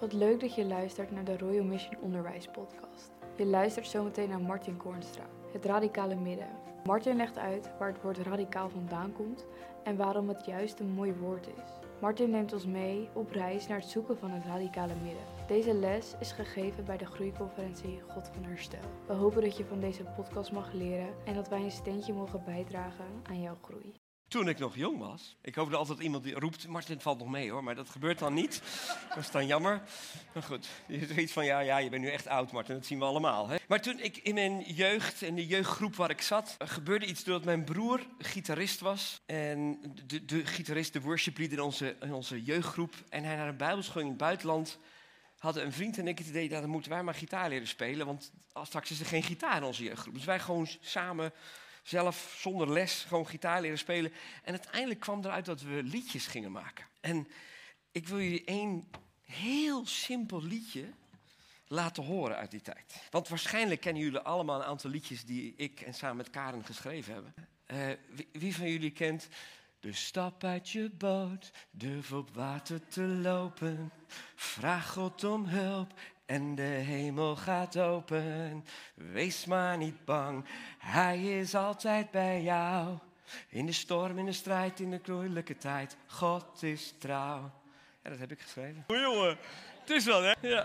Wat leuk dat je luistert naar de Royal Mission Onderwijs podcast. Je luistert zometeen naar Martin Koornstra, het radicale midden. Martin legt uit waar het woord radicaal vandaan komt en waarom het juist een mooi woord is. Martin neemt ons mee op reis naar het zoeken van het radicale midden. Deze les is gegeven bij de groeiconferentie God van Herstel. We hopen dat je van deze podcast mag leren en dat wij een steentje mogen bijdragen aan jouw groei. Toen ik nog jong was, ik hoop dat altijd iemand die roept, Martin, het valt nog mee hoor, maar dat gebeurt dan niet. Dat is dan jammer. Maar goed, je is iets van, ja, je bent nu echt oud Martin, dat zien we allemaal. Hè? Maar toen ik in mijn jeugd, in de jeugdgroep waar ik zat, gebeurde iets doordat mijn broer gitarist was. En de gitarist, de worship leader in onze jeugdgroep. En hij naar een bijbelschool in het buitenland. Hadden een vriend en ik het idee, dan moeten wij maar gitaar leren spelen, want straks is er geen gitaar in onze jeugdgroep. Dus wij gewoon samen, zelf zonder les, gewoon gitaar leren spelen. En uiteindelijk kwam eruit dat we liedjes gingen maken. En ik wil jullie één heel simpel liedje laten horen uit die tijd. Want waarschijnlijk kennen jullie allemaal een aantal liedjes die ik en samen met Karen geschreven hebben. Wie van jullie kent... Dus stap uit je boot, durf op water te lopen. Vraag God om hulp en de hemel gaat open. Wees maar niet bang, Hij is altijd bij jou. In de storm, in de strijd, in de moeilijke tijd. God is trouw. Ja, dat heb ik geschreven. O jongen, het is wel hè? Ja.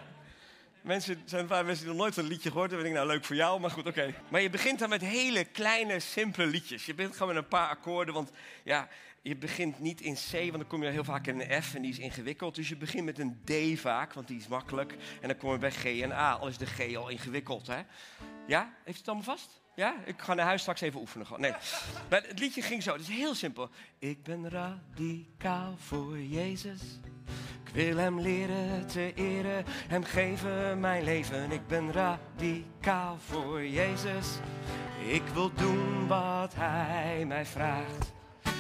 Er zijn een paar mensen die nog nooit een liedje gehoord hebben. Ik denk, nou leuk voor jou, maar goed, oké. Maar je begint dan met hele kleine, simpele liedjes. Je begint gewoon met een paar akkoorden, want ja, je begint niet in C, want dan kom je heel vaak in een F en die is ingewikkeld. Dus je begint met een D vaak, want die is makkelijk. En dan kom je bij G en A, al is de G al ingewikkeld, hè. Ja, heeft het allemaal vast? Ja, ik ga naar huis straks even oefenen. Nee, maar het liedje ging zo, het is heel simpel. Ik ben radicaal voor Jezus. Ik wil hem leren te eren, hem geven mijn leven. Ik ben radicaal voor Jezus. Ik wil doen wat hij mij vraagt.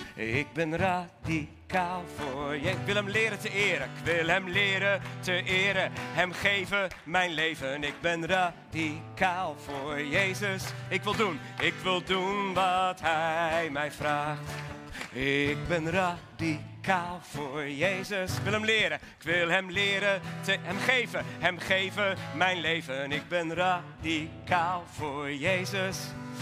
Ik ben radicaal voor Jezus. Ik wil hem leren te eren. Ik wil hem leren te eren, hem geven mijn leven. Ik ben radicaal voor Jezus. Ik wil doen wat hij mij vraagt. Ik ben radicaal voor Jezus. Ik wil hem leren. Ik wil hem leren te hem geven mijn leven. Ik ben radicaal voor Jezus.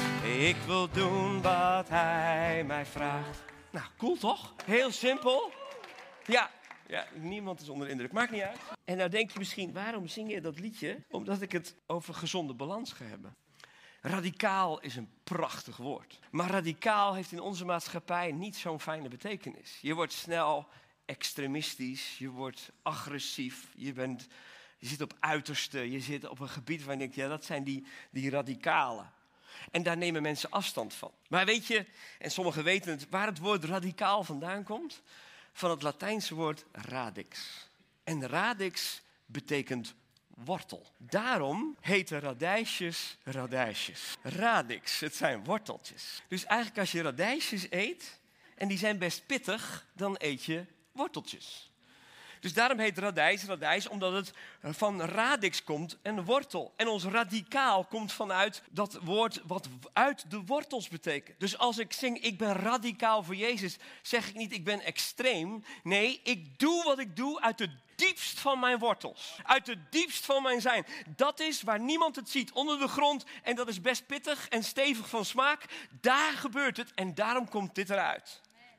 Ik wil doen wat hij mij vraagt. Nou, cool toch? Heel simpel. Ja, niemand is onder de indruk. Maakt niet uit. En nou denk je misschien, waarom zing je dat liedje? Omdat ik het over gezonde balans ga hebben. Radicaal is een prachtig woord. Maar radicaal heeft in onze maatschappij niet zo'n fijne betekenis. Je wordt snel extremistisch, je wordt agressief, je zit op uiterste, je zit op een gebied waar je denkt, ja, dat zijn die radicalen. En daar nemen mensen afstand van. Maar weet je, en sommigen weten het, waar het woord radicaal vandaan komt? Van het Latijnse woord radix. En radix betekent wortel. Daarom heten radijsjes radijsjes. Radix, het zijn worteltjes. Dus eigenlijk als je radijsjes eet, en die zijn best pittig, dan eet je worteltjes. Dus daarom heet radijs, omdat het van radix komt, een wortel. En ons radicaal komt vanuit dat woord wat uit de wortels betekent. Dus als ik zing, ik ben radicaal voor Jezus, zeg ik niet, ik ben extreem. Nee, ik doe wat ik doe uit de diepst van mijn wortels. Uit het diepst van mijn zijn. Dat is waar niemand het ziet, onder de grond. En dat is best pittig en stevig van smaak. Daar gebeurt het en daarom komt dit eruit.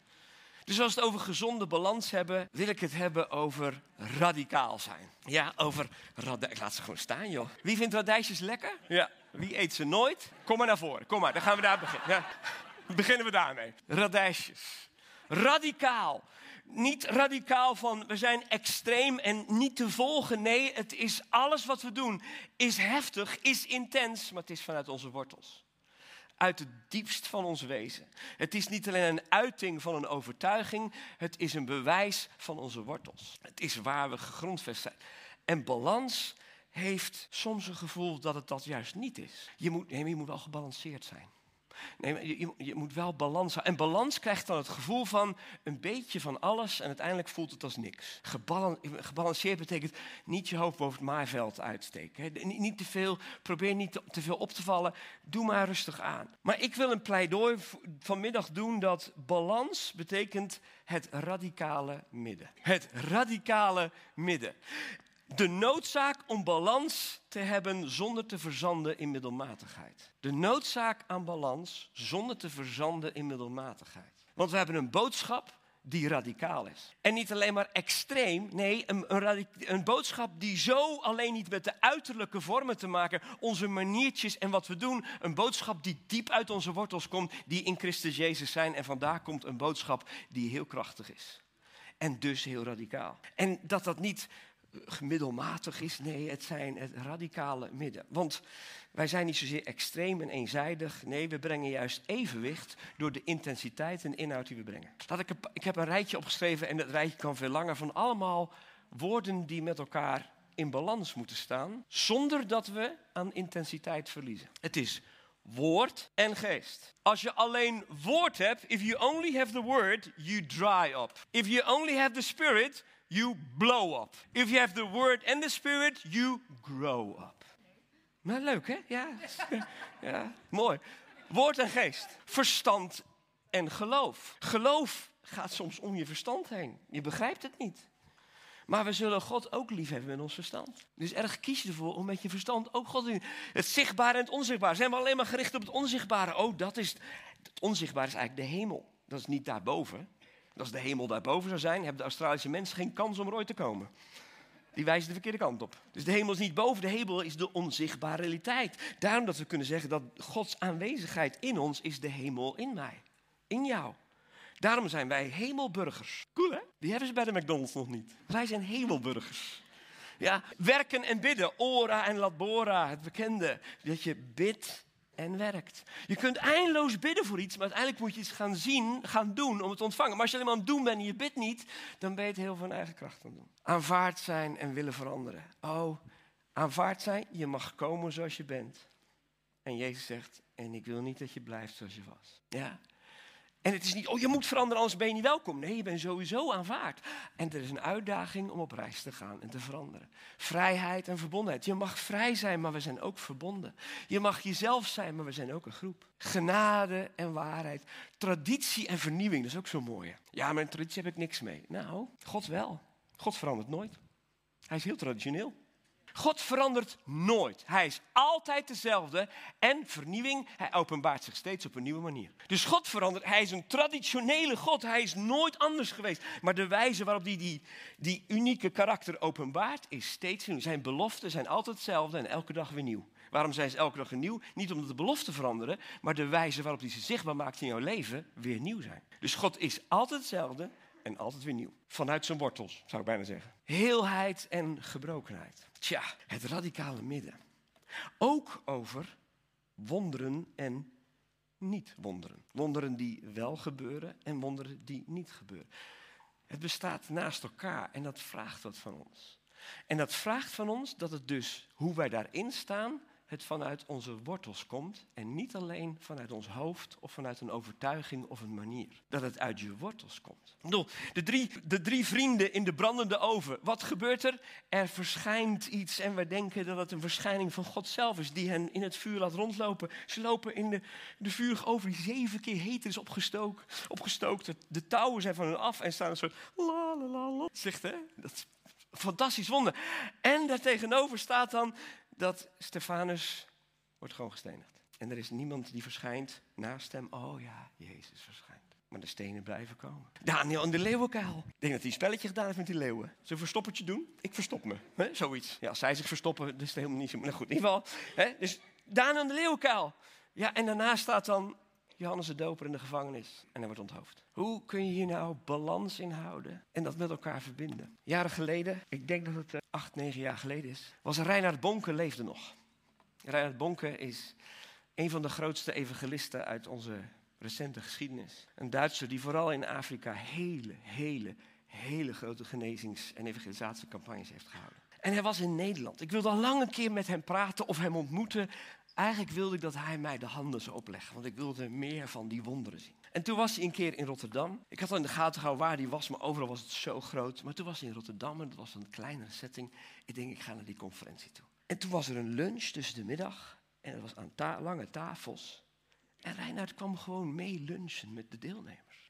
Dus als we het over gezonde balans hebben, wil ik het hebben over radicaal zijn. Ja, over radijs. Ik laat ze gewoon staan, joh. Wie vindt radijsjes lekker? Ja. Wie eet ze nooit? Kom maar naar voren. Kom maar, dan gaan we daar beginnen. Ja. Beginnen we daarmee. Radijsjes. Radicaal. Niet radicaal van we zijn extreem en niet te volgen. Nee, het is alles wat we doen. Is heftig, is intens, maar het is vanuit onze wortels. Uit het diepst van ons wezen. Het is niet alleen een uiting van een overtuiging. Het is een bewijs van onze wortels. Het is waar we gegrondvest zijn. En balans heeft soms een gevoel dat het dat juist niet is. Je moet wel gebalanceerd zijn. Nee, je moet wel balans houden. En balans krijgt dan het gevoel van een beetje van alles en uiteindelijk voelt het als niks. Gebalanceerd betekent niet je hoofd boven het maaiveld uitsteken. Niet te veel, probeer niet te veel op te vallen. Doe maar rustig aan. Maar ik wil een pleidooi vanmiddag doen dat balans betekent het radicale midden. Het radicale midden. De noodzaak om balans te hebben zonder te verzanden in middelmatigheid. De noodzaak aan balans zonder te verzanden in middelmatigheid. Want we hebben een boodschap die radicaal is. En niet alleen maar extreem, nee, een boodschap die zo alleen niet met de uiterlijke vormen te maken, onze maniertjes en wat we doen, een boodschap die diep uit onze wortels komt, die in Christus Jezus zijn. En vandaar komt een boodschap die heel krachtig is. En dus heel radicaal. En dat niet middelmatig is, nee, het zijn het radicale midden. Want wij zijn niet zozeer extreem en eenzijdig. Nee, we brengen juist evenwicht door de intensiteit en inhoud die we brengen. Ik heb een rijtje opgeschreven en dat rijtje kan veel langer, van allemaal woorden die met elkaar in balans moeten staan, zonder dat we aan intensiteit verliezen. Het is woord en geest. Als je alleen woord hebt, if you only have the word, you dry up. If you only have the spirit, you blow up. If you have the word and the spirit, you grow up. Maar leuk, hè? Ja. Ja, mooi. Woord en geest. Verstand en geloof. Geloof gaat soms om je verstand heen. Je begrijpt het niet. Maar we zullen God ook lief hebben met ons verstand. Dus erg kies je ervoor om met je verstand ook God te zien. Het zichtbare en het onzichtbare. Zijn we alleen maar gericht op het onzichtbare? Oh, het onzichtbare is eigenlijk de hemel. Dat is niet daarboven. Als de hemel daarboven zou zijn, hebben de Australische mensen geen kans om er ooit te komen. Die wijzen de verkeerde kant op. Dus de hemel is niet boven, de hemel is de onzichtbare realiteit. Daarom dat we kunnen zeggen dat Gods aanwezigheid in ons is de hemel in mij. In jou. Daarom zijn wij hemelburgers. Cool, hè? Die hebben ze bij de McDonald's nog niet. Wij zijn hemelburgers. Ja, werken en bidden. Ora en labora, het bekende. Dat je bidt en werkt. Je kunt eindeloos bidden voor iets, maar uiteindelijk moet je iets gaan zien, gaan doen om het te ontvangen. Maar als je alleen maar aan het doen bent en je bidt niet, dan ben je het heel van eigen kracht aan het doen. Aanvaard zijn en willen veranderen. Oh, aanvaard zijn, je mag komen zoals je bent. En Jezus zegt, en ik wil niet dat je blijft zoals je was. Ja. En het is niet, oh je moet veranderen, anders ben je niet welkom. Nee, je bent sowieso aanvaard. En er is een uitdaging om op reis te gaan en te veranderen. Vrijheid en verbondenheid. Je mag vrij zijn, maar we zijn ook verbonden. Je mag jezelf zijn, maar we zijn ook een groep. Genade en waarheid. Traditie en vernieuwing, dat is ook zo mooi. Ja, maar in traditie heb ik niks mee. Nou, God wel. God verandert nooit. Hij is heel traditioneel. God verandert nooit. Hij is altijd dezelfde. En vernieuwing, hij openbaart zich steeds op een nieuwe manier. Dus God verandert. Hij is een traditionele God. Hij is nooit anders geweest. Maar de wijze waarop hij die unieke karakter openbaart is steeds nieuw. Zijn beloften zijn altijd hetzelfde en elke dag weer nieuw. Waarom zijn ze elke dag weer nieuw? Niet omdat de beloften veranderen, maar de wijze waarop hij ze zichtbaar maakt in jouw leven weer nieuw zijn. Dus God is altijd hetzelfde en altijd weer nieuw. Vanuit zijn wortels, zou ik bijna zeggen. Heelheid en gebrokenheid. Tja, het radicale midden. Ook over wonderen en niet wonderen. Wonderen die wel gebeuren en wonderen die niet gebeuren. Het bestaat naast elkaar en dat vraagt wat van ons. En dat vraagt van ons dat het dus, hoe wij daarin staan, het vanuit onze wortels komt en niet alleen vanuit ons hoofd of vanuit een overtuiging of een manier. Dat het uit je wortels komt. Ik bedoel, de drie vrienden in de brandende oven. Wat gebeurt er? Er verschijnt iets en wij denken dat het een verschijning van God zelf is die hen in het vuur laat rondlopen. Ze lopen in de vurige oven die 7 keer heet is opgestookt. De touwen zijn van hen af en staan een soort la la la la. Zegt hè? Dat is een fantastisch wonder. En daartegenover staat dan dat Stefanus wordt gewoon gestenigd. En er is niemand die verschijnt naast hem. Oh ja, Jezus verschijnt. Maar de stenen blijven komen. Daniel in de leeuwenkuil. Ik denk dat hij een spelletje gedaan heeft met die leeuwen. Zullen we een verstoppertje doen? Ik verstop me. Hè? Zoiets. Ja, als zij zich verstoppen, dat is het helemaal niet zo. Nou goed, in ieder geval. Hè? Dus Daniel in de leeuwenkuil. Ja, en daarna staat dan Johannes de Doper in de gevangenis. En hij wordt onthoofd. Hoe kun je hier nou balans in houden en dat met elkaar verbinden? Jaren geleden, ik denk dat het 8, 9 jaar geleden is, was Reinhard Bonke leefde nog. Reinhard Bonke is een van de grootste evangelisten uit onze recente geschiedenis. Een Duitser die vooral in Afrika hele grote genezings- en evangelisatiecampagnes heeft gehouden. En hij was in Nederland. Ik wilde al lang een keer met hem praten of hem ontmoeten. Eigenlijk wilde ik dat hij mij de handen zou opleggen, want ik wilde meer van die wonderen zien. En toen was hij een keer in Rotterdam. Ik had al in de gaten gehouden waar hij was, maar overal was het zo groot. Maar toen was hij in Rotterdam en dat was een kleinere setting. Ik denk, ik ga naar die conferentie toe. En toen was er een lunch tussen de middag en het was aan lange tafels. En Reinhard kwam gewoon mee lunchen met de deelnemers.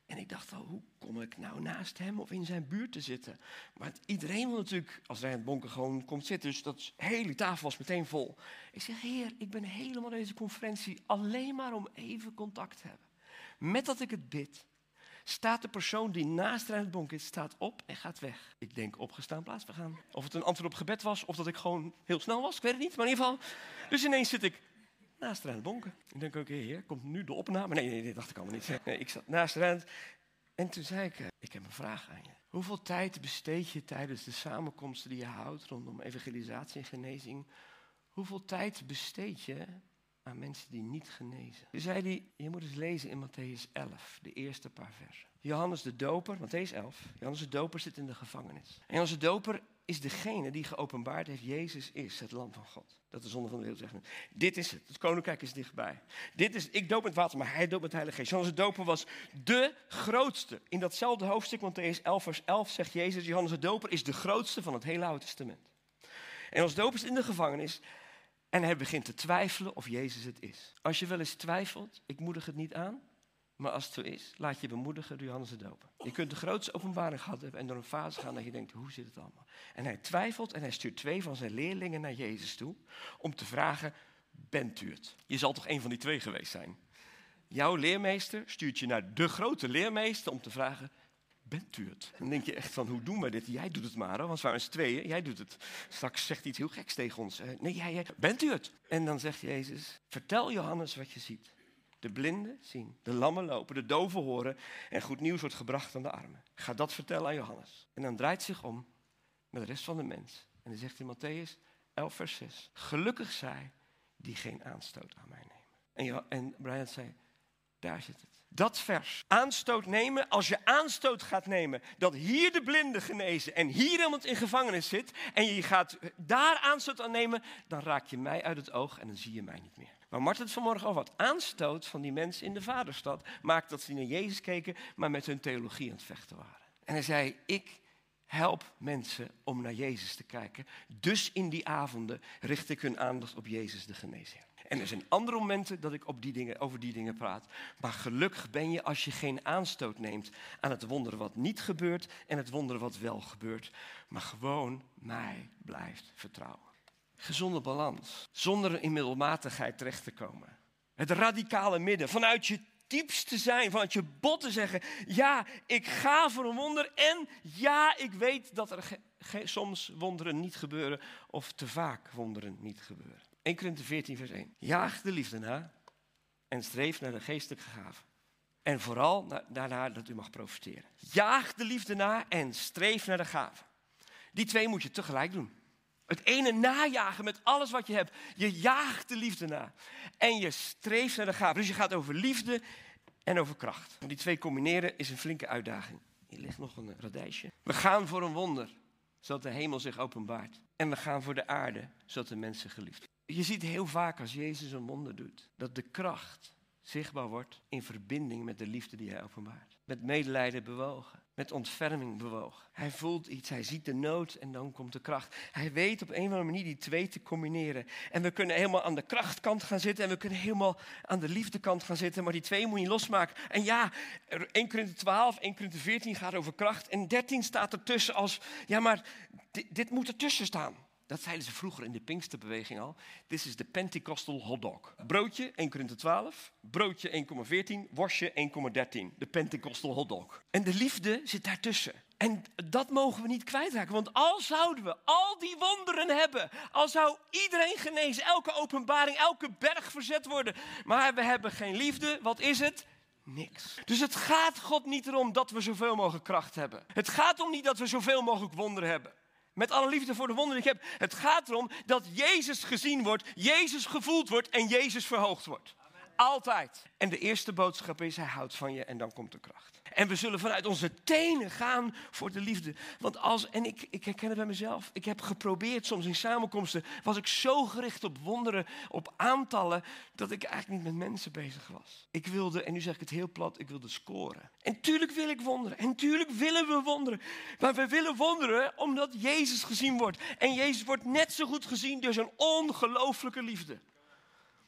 En ik dacht al, hoe kom ik nou naast hem of in zijn buurt te zitten? Maar iedereen wil natuurlijk, als Reinhard Bonke gewoon komt zitten. Dus dat hele tafel was meteen vol. Ik zeg, Heer, ik ben helemaal deze conferentie alleen maar om even contact te hebben. Met dat ik het bid, staat de persoon die naast Reinhard Bonke is, staat op en gaat weg. Ik denk, opgestaan, plaatsvergaan. Of het een antwoord op gebed was, of dat ik gewoon heel snel was, ik weet het niet. Maar in ieder geval, dus ineens zit ik naast Reinhard Bonke. Ik denk ook, Heer, komt nu de opname? Nee, dacht ik allemaal niet. Nee, ik zat naast Reinhard. En toen zei ik heb een vraag aan je. Hoeveel tijd besteed je tijdens de samenkomsten die je houdt rondom evangelisatie en genezing? Hoeveel tijd besteed je aan mensen die niet genezen? Toen zei hij, je moet eens lezen in Mattheüs 11, de eerste paar versen. Johannes de Doper, Mattheüs 11, Johannes de Doper zit in de gevangenis. En Johannes de Doper is degene die geopenbaard heeft, Jezus is het lam van God. Dat de zonde van de wereld zegt. Dit is het koninkrijk is dichtbij. Ik doop met water, maar hij doopt met de Heilige Geest. Johannes de Doper was de grootste. In datzelfde hoofdstuk, Mattheüs 11 vers 11, zegt Jezus, Johannes de Doper is de grootste van het hele Oude Testament. En Johannes de Doper is in de gevangenis en hij begint te twijfelen of Jezus het is. Als je wel eens twijfelt, ik moedig het niet aan. Maar als het zo is, laat je bemoedigen door Johannes de Doper. Je kunt de grootste openbaring gehad hebben en door een fase gaan dat je denkt, hoe zit het allemaal? En hij twijfelt en hij stuurt 2 van zijn leerlingen naar Jezus toe om te vragen, bent u het? Je zal toch een van die 2 geweest zijn? Jouw leermeester stuurt je naar de grote leermeester om te vragen, bent u het? Dan denk je echt van, hoe doen we dit? Jij doet het maar, hoor, want we zijn 2, jij doet het. Straks zegt hij iets heel geks tegen ons. Nee, jij, bent u het? En dan zegt Jezus, vertel Johannes wat je ziet. De blinden zien, de lammen lopen, de doven horen en goed nieuws wordt gebracht aan de armen. Ga dat vertellen aan Johannes. En dan draait zich om met de rest van de mens. En dan zegt hij in Mattheüs 11 vers 6. Gelukkig zij die geen aanstoot aan mij nemen. En Brian zei, daar zit het. Dat vers, aanstoot nemen, als je aanstoot gaat nemen, dat hier de blinden genezen en hier iemand in gevangenis zit en je gaat daar aanstoot aan nemen, dan raak je mij uit het oog en dan zie je mij niet meer. Maar Marten vanmorgen al wat aanstoot van die mensen in de Vaderstad maakt dat ze naar Jezus keken, maar met hun theologie aan het vechten waren. En hij zei, ik help mensen om naar Jezus te kijken. Dus in die avonden richt ik hun aandacht op Jezus de genezer. En er zijn andere momenten dat ik over die dingen praat. Maar gelukkig ben je als je geen aanstoot neemt aan het wonderen wat niet gebeurt en het wonderen wat wel gebeurt. Maar gewoon mij blijft vertrouwen. Gezonde balans, zonder in middelmatigheid terecht te komen. Het radicale midden, vanuit je diepste zijn, vanuit je bot te zeggen, ja, ik ga voor een wonder en ja, ik weet dat er soms wonderen niet gebeuren of te vaak wonderen niet gebeuren. 1 Korinthe 14 vers 1. Jaag de liefde na en streef naar de geestelijke gaven. En vooral daarna dat u mag profiteren. Jaag de liefde na en streef naar de gaven. Die 2 moet je tegelijk doen. Het ene najagen met alles wat je hebt. Je jaagt de liefde na. En je streeft naar de gaven. Dus je gaat over liefde en over kracht. En die 2 combineren is een flinke uitdaging. Hier ligt nog een radijsje. We gaan voor een wonder, zodat de hemel zich openbaart. En we gaan voor de aarde, zodat de mensen geliefd worden. Je ziet heel vaak als Jezus een wonder doet, dat de kracht zichtbaar wordt in verbinding met de liefde die hij openbaart. Met medelijden bewogen, met ontferming bewogen. Hij voelt iets, hij ziet de nood en dan komt de kracht. Hij weet op een of andere manier die 2 te combineren. En we kunnen helemaal aan de krachtkant gaan zitten en we kunnen helemaal aan de liefdekant gaan zitten. Maar die 2 moet je losmaken. En ja, 1 Korinthe 12, 1 Korinthe 14 gaat over kracht. En 13 staat ertussen als, ja maar dit moet ertussen staan. Dat zeiden ze vroeger in de Pinksterbeweging al. This is de Pentecostal hotdog. Broodje 1 Korinthe 12, broodje 1,14, worstje 1,13. De Pentecostal hotdog. En de liefde zit daartussen. En dat mogen we niet kwijtraken. Want al zouden we al die wonderen hebben, al zou iedereen genezen, elke openbaring, elke berg verzet worden. Maar we hebben geen liefde, wat is het? Niks. Dus het gaat God niet erom dat we zoveel mogelijk kracht hebben. Het gaat om niet dat we zoveel mogelijk wonderen hebben. Met alle liefde voor de wonderen die ik heb. Het gaat erom dat Jezus gezien wordt, Jezus gevoeld wordt en Jezus verhoogd wordt. Amen. Altijd. En de eerste boodschap is, hij houdt van je en dan komt de kracht. En we zullen vanuit onze tenen gaan voor de liefde. Want ik herken het bij mezelf. Ik heb geprobeerd, soms in samenkomsten, was ik zo gericht op wonderen, op aantallen, dat ik eigenlijk niet met mensen bezig was. Ik wilde, en nu zeg ik het heel plat, ik wilde scoren. En tuurlijk wil ik wonderen. En tuurlijk willen we wonderen. Maar we willen wonderen omdat Jezus gezien wordt. En Jezus wordt net zo goed gezien door zijn ongelooflijke liefde.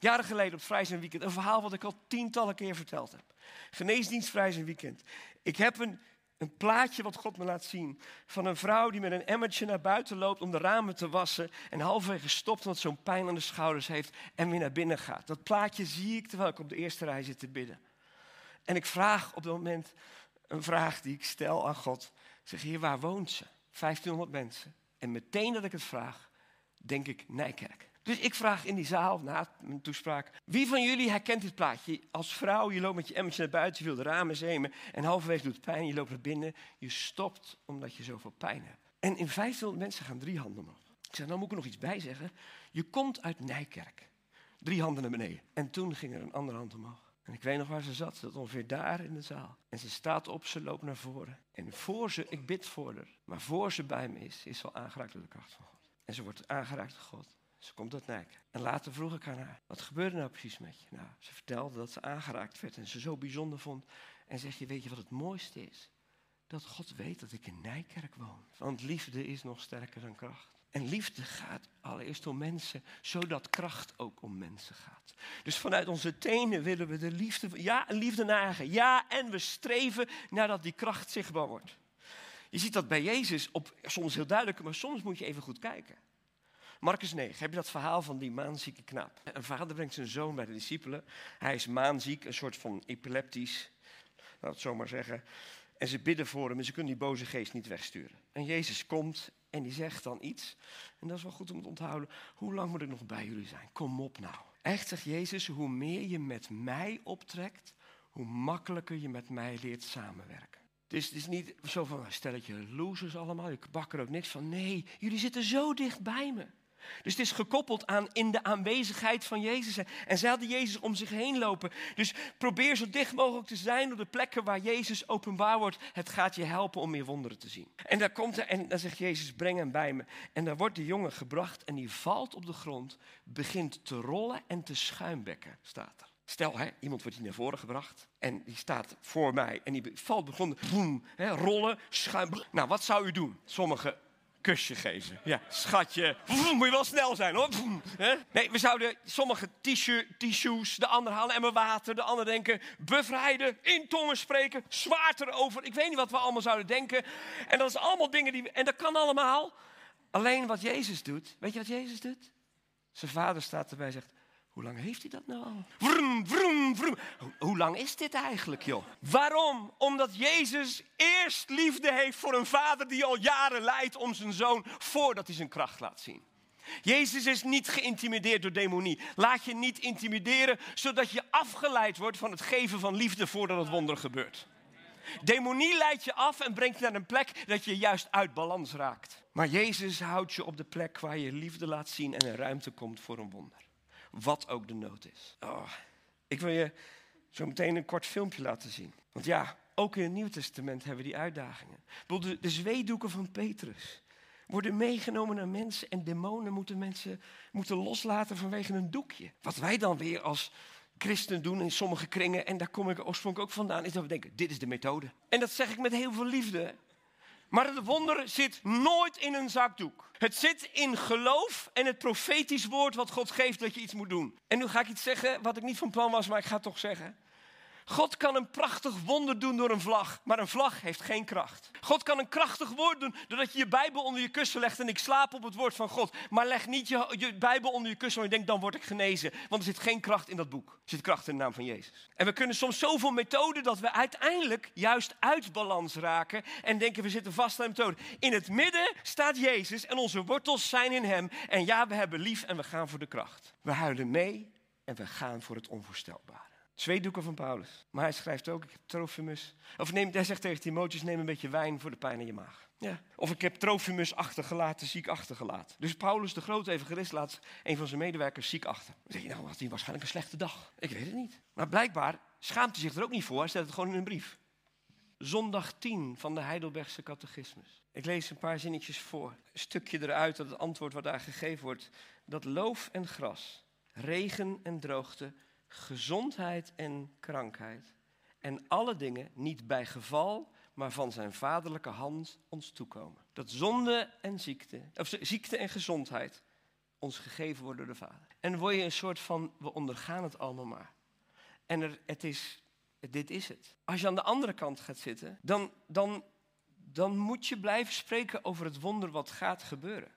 Jaren geleden op Vrij zijn Weekend. Een verhaal wat ik al tientallen keer verteld heb. Geneesdienst Vrij zijn Weekend. Ik heb een plaatje wat God me laat zien. Van een vrouw die met een emmertje naar buiten loopt om de ramen te wassen. En halverwege stopt omdat ze zo'n pijn aan de schouders heeft. En weer naar binnen gaat. Dat plaatje zie ik terwijl ik op de eerste rij zit te bidden. En ik vraag op dat moment een vraag die ik stel aan God. Ik zeg, Heer, waar woont ze? 1500 mensen. En meteen dat ik het vraag, denk ik Nijkerk. Dus ik vraag in die zaal, na mijn toespraak, wie van jullie herkent dit plaatje? Als vrouw, je loopt met je emmertje naar buiten, je wil de ramen zemen en halverwege doet het pijn, je loopt naar binnen, je stopt omdat je zoveel pijn hebt. En in 1500 mensen gaan 3 handen omhoog. Ik zeg, nou moet ik er nog iets bij zeggen. Je komt uit Nijkerk. 3 handen naar beneden. En toen ging er een andere hand omhoog. En ik weet nog waar ze zat, ze zat ongeveer daar in de zaal. En ze staat op, ze loopt naar voren. En voor ze, ik bid voor haar, maar voor ze bij me is ze al aangeraakt door de kracht van God. En ze wordt aangeraakt door God. Ze komt uit Nijkerk. En later vroeg ik aan haar, wat gebeurde nou precies met je? Nou, ze vertelde dat ze aangeraakt werd en ze zo bijzonder vond. En zeg je, weet je wat het mooiste is? Dat God weet dat ik in Nijkerk woon. Want liefde is nog sterker dan kracht. En liefde gaat allereerst om mensen, zodat kracht ook om mensen gaat. Dus vanuit onze tenen willen we de liefde, een liefde nagen. Ja, en we streven nadat die kracht zichtbaar wordt. Je ziet dat bij Jezus soms heel duidelijk, maar soms moet je even goed kijken. Marcus 9, heb je dat verhaal van die maanzieke knaap? Een vader brengt zijn zoon bij de discipelen. Hij is maanziek, een soort van epileptisch, laat het zo maar zeggen. En ze bidden voor hem en ze kunnen die boze geest niet wegsturen. En Jezus komt en die zegt dan iets. En dat is wel goed om te onthouden. Hoe lang moet ik nog bij jullie zijn? Kom op nou. Echt, zegt Jezus, hoe meer je met mij optrekt, hoe makkelijker je met mij leert samenwerken. Het is niet zo van, stelletje losers allemaal, ik bak er ook niks van. Nee, jullie zitten zo dicht bij me. Dus het is gekoppeld aan in de aanwezigheid van Jezus. En zij hadden Jezus om zich heen lopen. Dus probeer zo dicht mogelijk te zijn op de plekken waar Jezus openbaar wordt. Het gaat je helpen om meer wonderen te zien. En daar komt hij en dan zegt Jezus, breng hem bij me. En dan wordt de jongen gebracht en die valt op de grond, begint te rollen en te schuimbekken, staat er. Stel, iemand wordt hier naar voren gebracht en die staat voor mij en die valt op de grond, boem, rollen, schuimbekken. Nou, wat zou u doen? Sommigen kusje geven. Ja, schatje. Moet je wel snel zijn, hoor. Nee, we zouden sommige tissues, de ander halen en water. De ander denken, bevrijden, in tongen spreken, zwaard erover. Ik weet niet wat we allemaal zouden denken. En dat is allemaal dingen en dat kan allemaal. Alleen wat Jezus doet, weet je wat Jezus doet? Zijn vader staat erbij en zegt, hoe lang heeft hij dat nou al? Vroom, vroom, vroom. Hoe lang is dit eigenlijk, joh? Waarom? Omdat Jezus eerst liefde heeft voor een vader die al jaren lijdt om zijn zoon voordat hij zijn kracht laat zien. Jezus is niet geïntimideerd door demonie. Laat je niet intimideren, zodat je afgeleid wordt van het geven van liefde voordat het wonder gebeurt. Demonie leidt je af en brengt je naar een plek dat je juist uit balans raakt. Maar Jezus houdt je op de plek waar je liefde laat zien en er ruimte komt voor een wonder. Wat ook de nood is. Ik wil je zo meteen een kort filmpje laten zien. Want ja, ook in het Nieuwe Testament hebben we die uitdagingen. Bijvoorbeeld de zweedoeken van Petrus worden meegenomen naar mensen en demonen moeten loslaten vanwege een doekje. Wat wij dan weer als christen doen in sommige kringen, en daar kom ik oorspronkelijk ook vandaan, is dat we denken, dit is de methode. En dat zeg ik met heel veel liefde. Maar het wonder zit nooit in een zakdoek. Het zit in geloof en het profetisch woord wat God geeft dat je iets moet doen. En nu ga ik iets zeggen wat ik niet van plan was, maar ik ga het toch zeggen. God kan een prachtig wonder doen door een vlag, maar een vlag heeft geen kracht. God kan een krachtig woord doen doordat je je Bijbel onder je kussen legt en ik slaap op het woord van God. Maar leg niet je Bijbel onder je kussen en je denkt, dan word ik genezen. Want er zit geen kracht in dat boek. Er zit kracht in de naam van Jezus. En we kunnen soms zoveel methoden dat we uiteindelijk juist uit balans raken en denken we zitten vast aan de methode. In het midden staat Jezus en onze wortels zijn in hem. En ja, we hebben lief en we gaan voor de kracht. We huilen mee en we gaan voor het onvoorstelbare. Zweedoeken van Paulus. Maar hij schrijft ook, ik heb Trofimus. Hij zegt tegen Timotheus, neem een beetje wijn voor de pijn in je maag. Ja. Of ik heb Trofimus achtergelaten, ziek achtergelaten. Dus Paulus, de grote evangelist, laat een van zijn medewerkers ziek achter. Dan zeg je, nou had hij waarschijnlijk een slechte dag. Ik weet het niet. Maar blijkbaar schaamt hij zich er ook niet voor. Hij zet het gewoon in een brief. Zondag 10 van de Heidelbergse catechismus. Ik lees een paar zinnetjes voor. Een stukje eruit dat het antwoord wat daar gegeven wordt. Dat loof en gras, regen en droogte, gezondheid en krankheid en alle dingen niet bij geval, maar van zijn vaderlijke hand ons toekomen. Dat zonde en ziekte en gezondheid ons gegeven wordt door de Vader. En dan word je een soort van, we ondergaan het allemaal maar. En dit is het. Als je aan de andere kant gaat zitten, dan moet je blijven spreken over het wonder wat gaat gebeuren.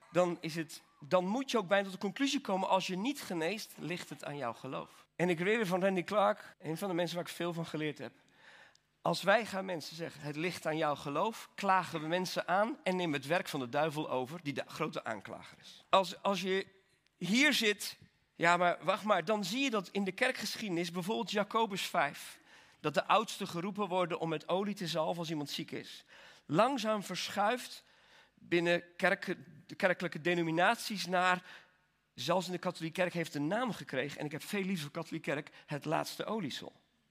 Dan moet je ook bijna tot de conclusie komen, als je niet geneest, ligt het aan jouw geloof. En ik leerde van Randy Clark, een van de mensen waar ik veel van geleerd heb. Als wij gaan mensen zeggen, het ligt aan jouw geloof, klagen we mensen aan en nemen het werk van de duivel over, die de grote aanklager is. Als je hier zit, ja maar wacht maar, dan zie je dat in de kerkgeschiedenis, bijvoorbeeld Jacobus 5, dat de oudsten geroepen worden om met olie te zalven als iemand ziek is. Langzaam verschuift binnen de kerkelijke denominaties naar, zelfs in de katholieke kerk heeft een naam gekregen, en ik heb veel liever voor de katholieke kerk, het laatste oliesel.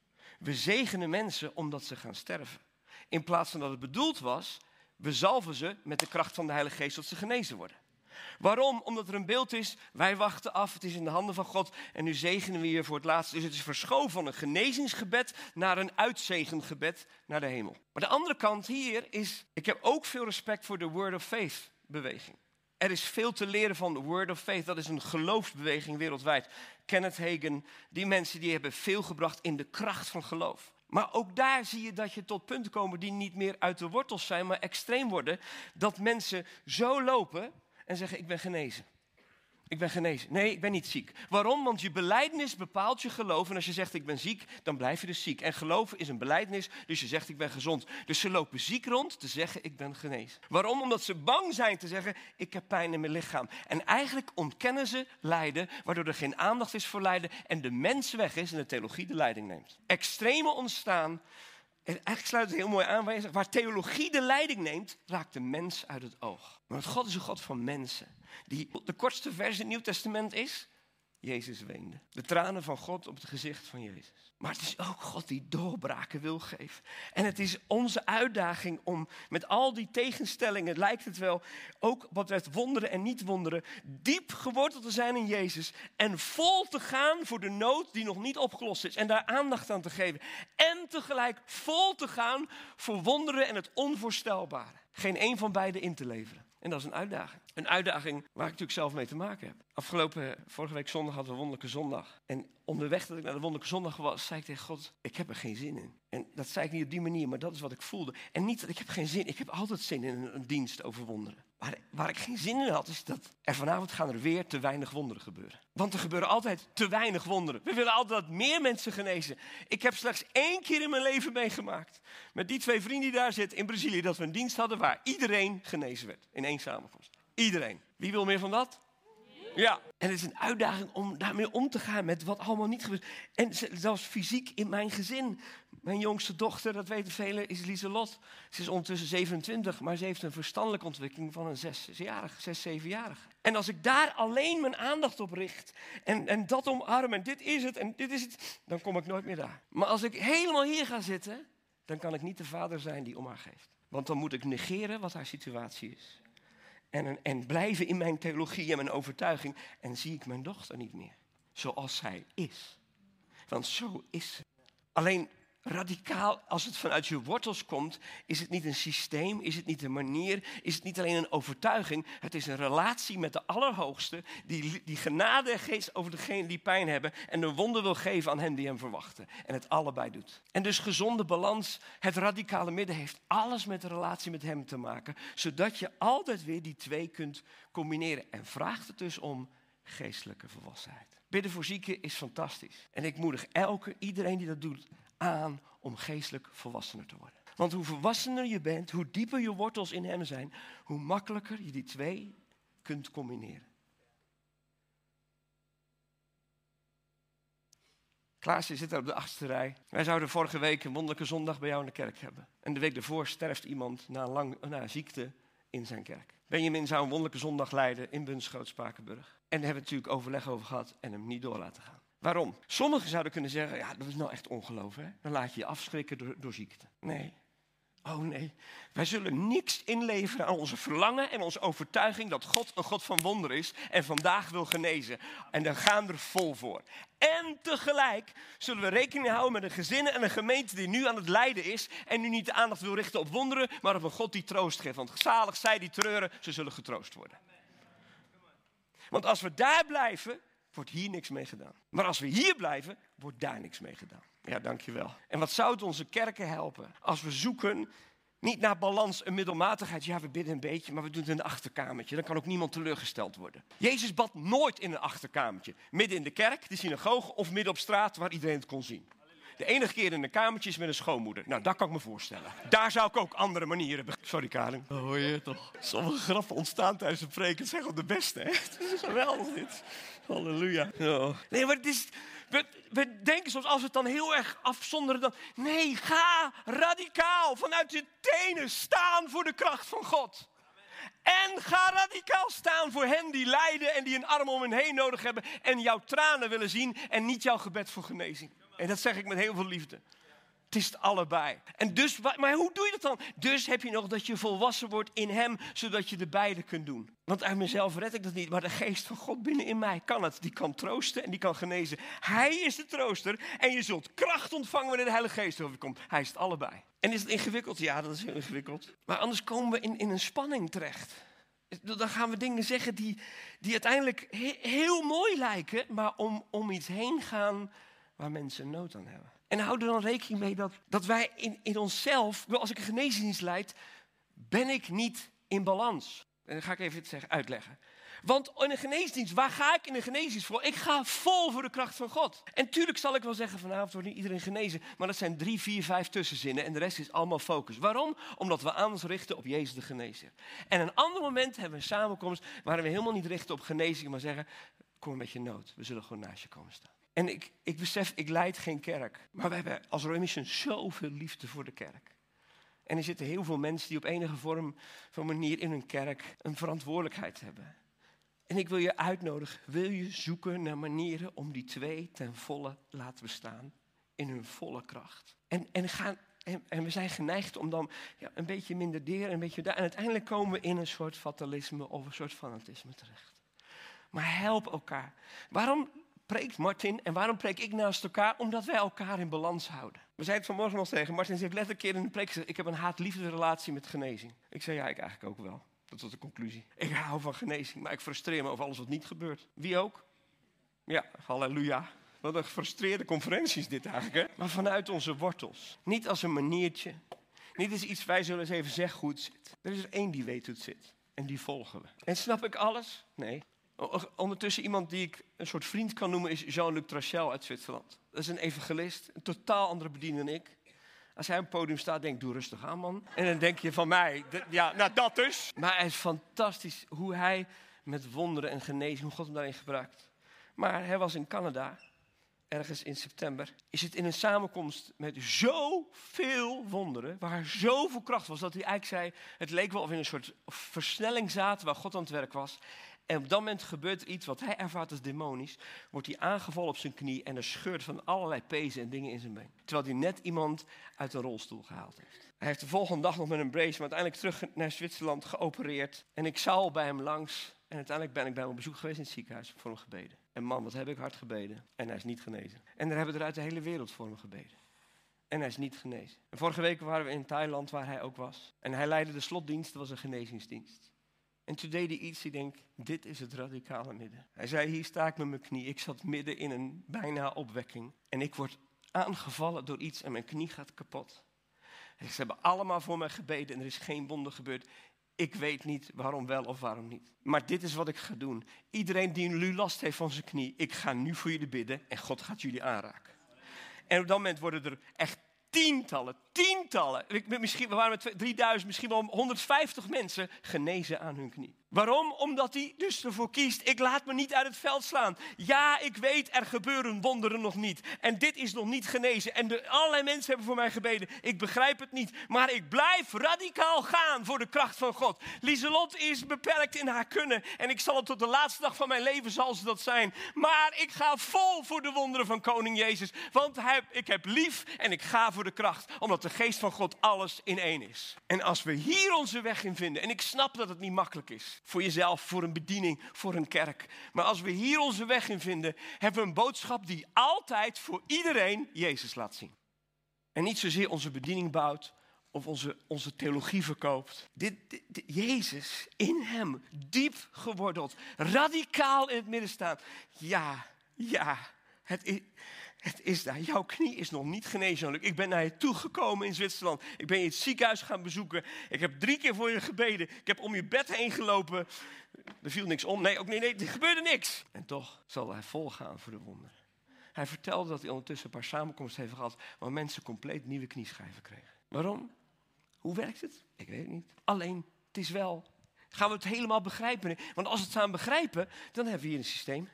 We zegenen mensen omdat ze gaan sterven. In plaats van dat het bedoeld was, we zalven ze met de kracht van de Heilige Geest tot ze genezen worden. Waarom? Omdat er een beeld is, wij wachten af, het is in de handen van God en nu zegenen we hier voor het laatst. Dus het is verschoven van een genezingsgebed naar een uitzegengebed naar de hemel. Maar de andere kant hier is, ik heb ook veel respect voor de Word of Faith beweging. Er is veel te leren van de Word of Faith, dat is een geloofsbeweging wereldwijd. Kenneth Hagin, die mensen die hebben veel gebracht in de kracht van geloof. Maar ook daar zie je dat je tot punten komen die niet meer uit de wortels zijn, maar extreem worden. Dat mensen zo lopen en zeggen, ik ben genezen. Ik ben genezen. Nee, ik ben niet ziek. Waarom? Want je belijdenis bepaalt je geloof. En als je zegt, ik ben ziek, dan blijf je dus ziek. En geloven is een belijdenis, dus je zegt, ik ben gezond. Dus ze lopen ziek rond te zeggen, ik ben genezen. Waarom? Omdat ze bang zijn te zeggen, ik heb pijn in mijn lichaam. En eigenlijk ontkennen ze lijden, waardoor er geen aandacht is voor lijden. En de mens weg is en de theologie de leiding neemt. Extreme ontstaan. En eigenlijk sluit het heel mooi aan waar je zegt, waar theologie de leiding neemt, raakt de mens uit het oog. Maar God is een God van mensen. De kortste vers in het Nieuw Testament is, Jezus weende. De tranen van God op het gezicht van Jezus. Maar het is ook God die doorbraken wil geven. En het is onze uitdaging om met al die tegenstellingen, lijkt het wel, ook wat betreft wonderen en niet wonderen, diep geworteld te zijn in Jezus. En vol te gaan voor de nood die nog niet opgelost is. En daar aandacht aan te geven. En tegelijk vol te gaan voor wonderen en het onvoorstelbare. Geen één van beide in te leveren. En dat is een uitdaging. Een uitdaging waar ik natuurlijk zelf mee te maken heb. Vorige week zondag hadden we Wonderlijke Zondag. En onderweg dat ik naar de Wonderlijke Zondag was, zei ik tegen God, ik heb er geen zin in. En dat zei ik niet op die manier, maar dat is wat ik voelde. En niet dat ik heb geen zin, ik heb altijd zin in een dienst over wonderen. Waar ik geen zin in had, is dat er vanavond gaan er weer te weinig wonderen gebeuren. Want er gebeuren altijd te weinig wonderen. We willen altijd dat meer mensen genezen. Ik heb slechts 1 keer in mijn leven meegemaakt, met die 2 vrienden die daar zitten in Brazilië, dat we een dienst hadden waar iedereen genezen werd. In 1 samenkomst. Iedereen. Wie wil meer van dat? Ja. En het is een uitdaging om daarmee om te gaan met wat allemaal niet gebeurt. En zelfs fysiek in mijn gezin. Mijn jongste dochter, dat weten velen, is Lieselot. Ze is ondertussen 27, maar ze heeft een verstandelijke ontwikkeling van een 6-7-jarige. En als ik daar alleen mijn aandacht op richt en dat omarm en dit is het, dan kom ik nooit meer daar. Maar als ik helemaal hier ga zitten, dan kan ik niet de vader zijn die om haar geeft. Want dan moet ik negeren wat haar situatie is. En blijven in mijn theologie en mijn overtuiging. En zie ik mijn dochter niet meer. Zoals zij is. Want zo is ze. Alleen radicaal, als het vanuit je wortels komt, is het niet een systeem, is het niet een manier, is het niet alleen een overtuiging. Het is een relatie met de Allerhoogste die genade en geest over degenen die pijn hebben en een wonder wil geven aan hen die hem verwachten. En het allebei doet. En dus gezonde balans, het radicale midden heeft alles met de relatie met hem te maken, zodat je altijd weer die 2 kunt combineren. En vraagt het dus om geestelijke volwassenheid. Bidden voor zieken is fantastisch. En ik moedig iedereen die dat doet, aan om geestelijk volwassener te worden. Want hoe volwassener je bent, hoe dieper je wortels in hem zijn, hoe makkelijker je die 2 kunt combineren. Klaas, je zit daar op de 8e rij. Wij zouden vorige week een Wonderlijke Zondag bij jou in de kerk hebben. En de week daarvoor sterft iemand na een ziekte in zijn kerk. Benjamin zou een Wonderlijke Zondag leiden in Bunschoot, Spakenburg. En daar hebben we natuurlijk overleg over gehad en hem niet door laten gaan. Waarom? Sommigen zouden kunnen zeggen, ja, dat is nou echt ongeloof, hè? Dan laat je je afschrikken door ziekte. Nee. Oh nee. Wij zullen niks inleveren aan onze verlangen en onze overtuiging dat God een God van wonder is en vandaag wil genezen. En dan gaan we er vol voor. En tegelijk zullen we rekening houden met een gezin en een gemeente die nu aan het lijden is en nu niet de aandacht wil richten op wonderen, maar op een God die troost geeft. Want zalig zij die treuren, ze zullen getroost worden. Want als we daar blijven, wordt hier niks mee gedaan. Maar als we hier blijven, wordt daar niks mee gedaan. Ja, dankjewel. En wat zou het onze kerken helpen als we zoeken niet naar balans en middelmatigheid. Ja, we bidden een beetje, maar we doen het in een achterkamertje. Dan kan ook niemand teleurgesteld worden. Jezus bad nooit in een achterkamertje. Midden in de kerk, de synagoge of midden op straat waar iedereen het kon zien. De enige keer in een kamertje is met een schoonmoeder. Nou, dat kan ik me voorstellen. Daar zou ik ook andere manieren... Sorry, Karin. Oh, hoor je toch? Sommige grappen ontstaan tijdens de preek. Het zijn gewoon de beste, hè? Het is geweldig, dit. Halleluja. Oh. Nee, maar het is... We denken soms, als we het dan heel erg afzonderen, dan... Nee, ga radicaal vanuit je tenen staan voor de kracht van God. En ga radicaal staan voor hen die lijden en die een arm om hen heen nodig hebben. En jouw tranen willen zien en niet jouw gebed voor genezing. En dat zeg ik met heel veel liefde. Het is het allebei. En dus, maar hoe doe je dat dan? Dus heb je nog dat je volwassen wordt in hem, zodat je de beide kunt doen. Want uit mezelf red ik dat niet, maar de geest van God binnen in mij kan het. Die kan troosten en die kan genezen. Hij is de trooster en je zult kracht ontvangen wanneer de Heilige Geest over je komt. Hij is het allebei. En is het ingewikkeld? Ja, dat is heel ingewikkeld. Maar anders komen we in een spanning terecht. Dan gaan we dingen zeggen die uiteindelijk heel mooi lijken, maar om iets heen gaan waar mensen nood aan hebben. En hou er dan rekening mee dat wij in onszelf, als ik een geneesdienst leid, ben ik niet in balans. En dan ga ik even uitleggen. Want in een geneesdienst, waar ga ik in een geneesdienst voor? Ik ga vol voor de kracht van God. En tuurlijk zal ik wel zeggen, vanavond wordt niet iedereen genezen. Maar dat zijn 3, 4, 5 tussenzinnen en de rest is allemaal focus. Waarom? Omdat we aan ons richten op Jezus de genezer. En een ander moment hebben we een samenkomst waar we helemaal niet richten op genezing, maar zeggen, kom met je nood. We zullen gewoon naast je komen staan. En ik besef, ik leid geen kerk. Maar we hebben als Royal Mission zoveel liefde voor de kerk. En er zitten heel veel mensen die op enige vorm van manier in hun kerk een verantwoordelijkheid hebben. En ik wil je uitnodigen, wil je zoeken naar manieren om die twee ten volle laten bestaan in hun volle kracht. En we zijn geneigd om dan een beetje minder deren, een beetje daar. En uiteindelijk komen we in een soort fatalisme of een soort fanatisme terecht. Maar help elkaar. Waarom preekt Martin en waarom preek ik naast elkaar? Omdat wij elkaar in balans houden. We zeiden het vanmorgen nog tegen Martin, ze heeft letterlijk een keer in de preek gezegd, ik heb een haat-liefde relatie met genezing. Ik zei, ja, ik eigenlijk ook wel. Dat was de conclusie. Ik hou van genezing, maar ik frustreer me over alles wat niet gebeurt. Wie ook? Ja, halleluja. Wat een gefrustreerde conferentie is dit eigenlijk, hè? Maar vanuit onze wortels. Niet als een maniertje. Niet als iets, wij zullen eens even zeggen hoe het zit. Er is er één die weet hoe het zit. En die volgen we. En snap ik alles? Nee. Ondertussen iemand die ik een soort vriend kan noemen is Jean-Luc Trachel uit Zwitserland. Dat is een evangelist, een totaal andere bediening dan ik. Als hij op het podium staat, denk ik, doe rustig aan, man. En dan denk je van mij, dat dus. Maar het is fantastisch hoe hij met wonderen en genezing, hoe God hem daarin gebruikt. Maar hij was in Canada, ergens in september. Is het in een samenkomst met zoveel wonderen, waar zoveel kracht was, dat hij eigenlijk zei, het leek wel of in een soort versnelling zaten waar God aan het werk was. En op dat moment gebeurt er iets wat hij ervaart als demonisch. Wordt hij aangevallen op zijn knie en er scheurt van allerlei pezen en dingen in zijn been. Terwijl hij net iemand uit een rolstoel gehaald heeft. Hij heeft de volgende dag nog met een brace, maar uiteindelijk terug naar Zwitserland geopereerd. En ik zou al bij hem langs. En uiteindelijk ben ik bij hem op bezoek geweest in het ziekenhuis voor hem gebeden. En man, wat heb ik hard gebeden. En hij is niet genezen. En daar hebben we er uit de hele wereld voor hem gebeden. En hij is niet genezen. En vorige week waren we in Thailand, waar hij ook was. En hij leidde de slotdienst, dat was een genezingsdienst. En toen deed hij iets, ik denk, dit is het radicale midden. Hij zei, hier sta ik met mijn knie. Ik zat midden in een bijna opwekking. En ik word aangevallen door iets en mijn knie gaat kapot. En ze hebben allemaal voor mij gebeden en er is geen wonder gebeurd. Ik weet niet waarom wel of waarom niet. Maar dit is wat ik ga doen. Iedereen die nu last heeft van zijn knie, ik ga nu voor jullie bidden en God gaat jullie aanraken. En op dat moment worden er echt tientallen. We waren met 3000, misschien wel 150 mensen genezen aan hun knie. Waarom? Omdat hij dus ervoor kiest, ik laat me niet uit het veld slaan. Ja, ik weet, er gebeuren wonderen nog niet. En dit is nog niet genezen. En allerlei mensen hebben voor mij gebeden. Ik begrijp het niet, maar ik blijf radicaal gaan voor de kracht van God. Lieselot is beperkt in haar kunnen. En ik zal het tot de laatste dag van mijn leven zal ze dat zijn. Maar ik ga vol voor de wonderen van koning Jezus. Want ik heb lief en ik ga voor de kracht. Omdat de geest van God alles in één is. En als we hier onze weg in vinden, en ik snap dat het niet makkelijk is. Voor jezelf, voor een bediening, voor een kerk. Maar als we hier onze weg in vinden, hebben we een boodschap die altijd voor iedereen Jezus laat zien. En niet zozeer onze bediening bouwt of onze theologie verkoopt. Jezus, in hem, diep geworteld, radicaal in het midden staan. Ja, het is daar. Jouw knie is nog niet genezen. Ik ben naar je toegekomen in Zwitserland. Ik ben je in het ziekenhuis gaan bezoeken. Ik heb 3 keer voor je gebeden. Ik heb om je bed heen gelopen. Er viel niks om. Nee, er gebeurde niks. En toch zal hij volgaan voor de wonderen. Hij vertelde dat hij ondertussen een paar samenkomsten heeft gehad waar mensen compleet nieuwe knieschijven kregen. Waarom? Hoe werkt het? Ik weet het niet. Alleen, het is wel. Gaan we het helemaal begrijpen? Want als we het samen begrijpen, dan hebben we hier een systeem.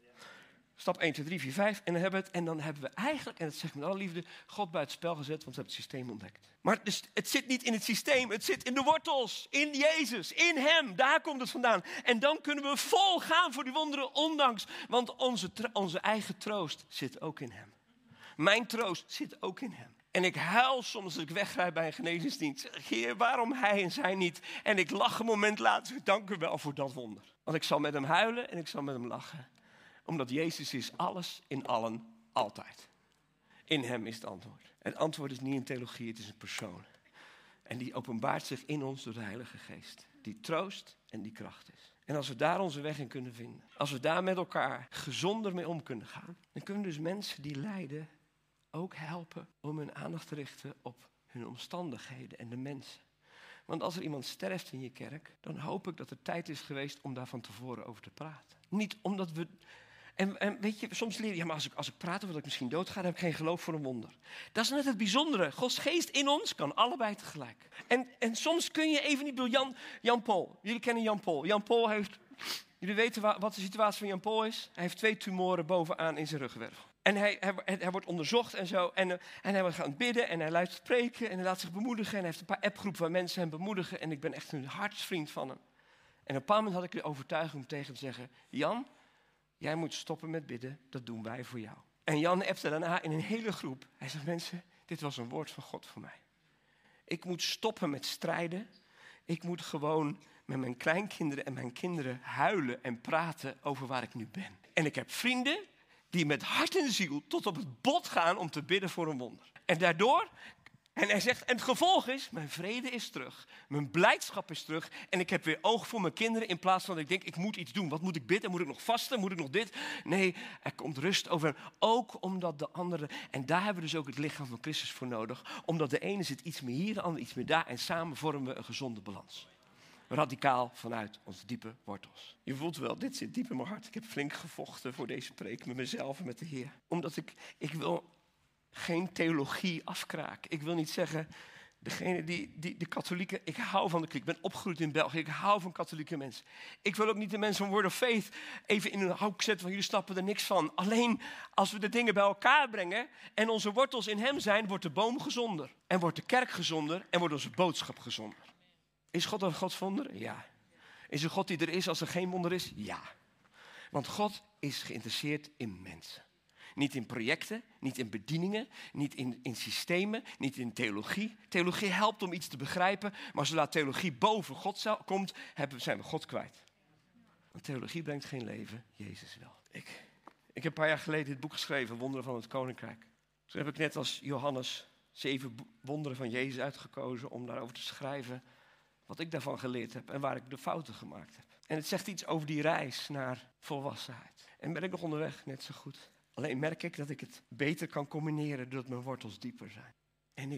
Stap 1, 2, 3, 4, 5. En dan hebben we eigenlijk, en dat zeg ik met alle liefde, God buiten spel gezet, want we hebben het systeem ontdekt. Maar dus, het zit niet in het systeem, het zit in de wortels. In Jezus, in hem. Daar komt het vandaan. En dan kunnen we vol gaan voor die wonderen, ondanks. Want onze eigen troost zit ook in hem. Mijn troost zit ook in hem. En ik huil soms als ik wegrijd bij een genezingsdienst. Zeg, Heer, waarom hij en zij niet? En ik lach een moment later. Dank u wel voor dat wonder. Want ik zal met hem huilen en ik zal met hem lachen. Omdat Jezus is alles in allen altijd. In hem is het antwoord. Het antwoord is niet een theologie, het is een persoon. En die openbaart zich in ons door de Heilige Geest. Die troost en die kracht is. En als we daar onze weg in kunnen vinden. Als we daar met elkaar gezonder mee om kunnen gaan. Dan kunnen dus mensen die lijden ook helpen om hun aandacht te richten op hun omstandigheden en de mensen. Want als er iemand sterft in je kerk, dan hoop ik dat er tijd is geweest om daar van tevoren over te praten. Niet omdat we... En weet je, soms leer je, ja, maar als ik praat over dat ik misschien doodga, dan heb ik geen geloof voor een wonder. Dat is net het bijzondere. Gods geest in ons kan allebei tegelijk. En soms kun je even niet door Jan Paul. Jullie kennen Jan Paul. Jan Paul heeft, jullie weten wat de situatie van Jan Paul is? Hij heeft 2 tumoren bovenaan in zijn ruggenwervel. En hij wordt onderzocht en zo. En hij gaat bidden en hij luistert preken en hij laat zich bemoedigen. En hij heeft een paar appgroepen waar mensen hem bemoedigen. En ik ben echt een hartsvriend van hem. En op een bepaald moment had ik de overtuiging om tegen hem te zeggen, Jan, jij moet stoppen met bidden, dat doen wij voor jou. En Jan appte daarna in een hele groep. Hij zegt, mensen, dit was een woord van God voor mij. Ik moet stoppen met strijden. Ik moet gewoon met mijn kleinkinderen en mijn kinderen huilen en praten over waar ik nu ben. En ik heb vrienden die met hart en ziel tot op het bot gaan om te bidden voor een wonder. En daardoor... En hij zegt, en het gevolg is, mijn vrede is terug. Mijn blijdschap is terug. En ik heb weer oog voor mijn kinderen in plaats van dat ik denk, ik moet iets doen. Wat moet ik bidden? Moet ik nog vasten? Moet ik nog dit? Nee, er komt rust over hem. Ook omdat de andere, en daar hebben we dus ook het lichaam van Christus voor nodig. Omdat de ene zit iets meer hier, de andere iets meer daar. En samen vormen we een gezonde balans. Radicaal vanuit onze diepe wortels. Je voelt wel, dit zit diep in mijn hart. Ik heb flink gevochten voor deze preek met mezelf en met de Heer. Omdat ik wil geen theologie afkraken. Ik wil niet zeggen, degene die de katholieken, ik hou van de kerk. Ik ben opgegroeid in België, ik hou van katholieke mensen. Ik wil ook niet de mensen van Word of Faith even in een hoek zetten van jullie snappen er niks van. Alleen als we de dingen bij elkaar brengen en onze wortels in hem zijn, wordt de boom gezonder. En wordt de kerk gezonder en wordt onze boodschap gezonder. Is God een God van wonderen? Ja. Is een God die er is als er geen wonder is? Ja. Want God is geïnteresseerd in mensen. Niet in projecten, niet in bedieningen, niet in systemen, niet in theologie. Theologie helpt om iets te begrijpen, maar zodra theologie boven God komt, zijn we God kwijt. Want theologie brengt geen leven, Jezus wel. Ik heb een paar jaar geleden dit boek geschreven, Wonderen van het Koninkrijk. Toen heb ik net als Johannes 7 wonderen van Jezus uitgekozen om daarover te schrijven wat ik daarvan geleerd heb en waar ik de fouten gemaakt heb. En het zegt iets over die reis naar volwassenheid. En ben ik nog onderweg, net zo goed. Alleen merk ik dat ik het beter kan combineren doordat mijn wortels dieper zijn. En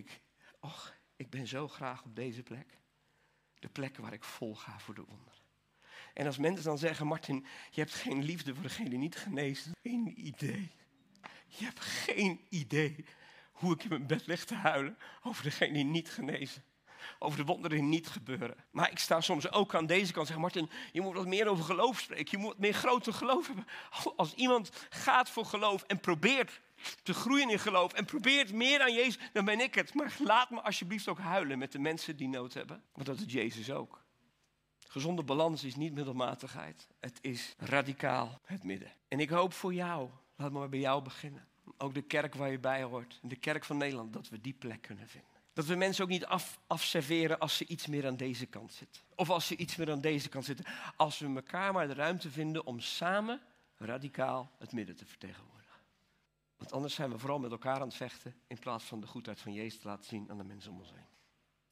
ik ben zo graag op deze plek. De plek waar ik vol ga voor de wonderen. En als mensen dan zeggen, Martin, je hebt geen liefde voor degene die niet genezen. Geen idee. Je hebt geen idee hoe ik in mijn bed lig te huilen over degene die niet genezen. Over de wonderen die niet gebeuren. Maar ik sta soms ook aan deze kant en zeg, Martin, je moet wat meer over geloof spreken. Je moet wat meer groter geloof hebben. Als iemand gaat voor geloof en probeert te groeien in geloof en probeert meer aan Jezus, dan ben ik het. Maar laat me alsjeblieft ook huilen met de mensen die nood hebben. Want dat is Jezus ook. Gezonde balans is niet middelmatigheid. Het is radicaal het midden. En ik hoop voor jou, laat maar bij jou beginnen. Ook de kerk waar je bij hoort, de kerk van Nederland, dat we die plek kunnen vinden. Dat we mensen ook niet afserveren als ze iets meer aan deze kant zitten. Of als ze iets meer aan deze kant zitten. Als we elkaar maar de ruimte vinden om samen radicaal het midden te vertegenwoordigen. Want anders zijn we vooral met elkaar aan het vechten in plaats van de goedheid van Jezus te laten zien aan de mensen om ons heen.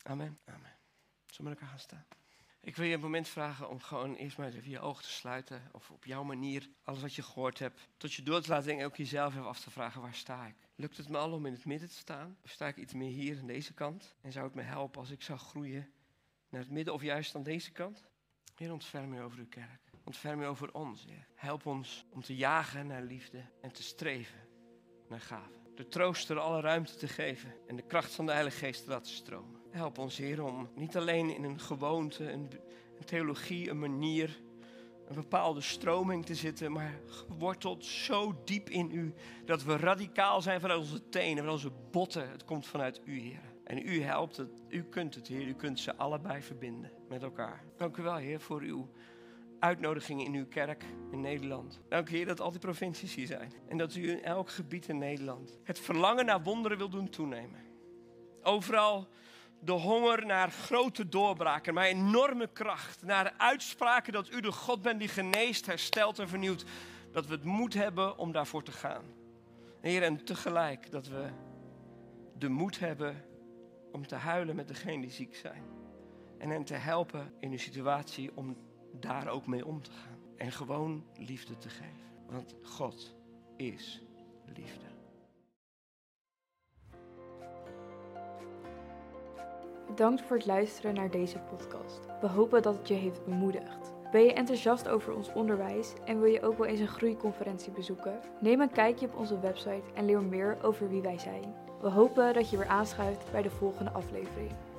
Amen. Amen. Zullen we met elkaar gaan staan? Ik wil je een moment vragen om gewoon eerst maar eens even je ogen te sluiten. Of op jouw manier, alles wat je gehoord hebt, tot je door te laten denken en ook jezelf even af te vragen, waar sta ik? Lukt het me al om in het midden te staan? Of sta ik iets meer hier aan deze kant? En zou het me helpen als ik zou groeien naar het midden of juist aan deze kant? Heer, ontferm u over uw kerk. Ontferm u over ons, Heer. Help ons om te jagen naar liefde en te streven naar gaven. De trooster alle ruimte te geven en de kracht van de Heilige Geest te laten stromen. Help ons, Heer, om niet alleen in een gewoonte, een theologie, een manier, een bepaalde stroming te zitten, maar geworteld zo diep in u, dat we radicaal zijn vanuit onze tenen, van onze botten. Het komt vanuit u, Heer. En u helpt het, u kunt het, Heer. U kunt ze allebei verbinden met elkaar. Dank u wel, Heer, voor uw uitnodiging in uw kerk in Nederland. Dank u, Heer, dat al die provincies hier zijn. En dat u in elk gebied in Nederland het verlangen naar wonderen wil doen toenemen. Overal de honger naar grote doorbraken, naar enorme kracht. Naar de uitspraken dat u de God bent die geneest, herstelt en vernieuwt. Dat we het moed hebben om daarvoor te gaan. Heer, en tegelijk dat we de moed hebben om te huilen met degenen die ziek zijn. En hen te helpen in uw situatie om daar ook mee om te gaan. En gewoon liefde te geven. Want God is liefde. Bedankt voor het luisteren naar deze podcast. We hopen dat het je heeft bemoedigd. Ben je enthousiast over ons onderwijs en wil je ook wel eens een groeiconferentie bezoeken? Neem een kijkje op onze website en leer meer over wie wij zijn. We hopen dat je weer aanschuift bij de volgende aflevering.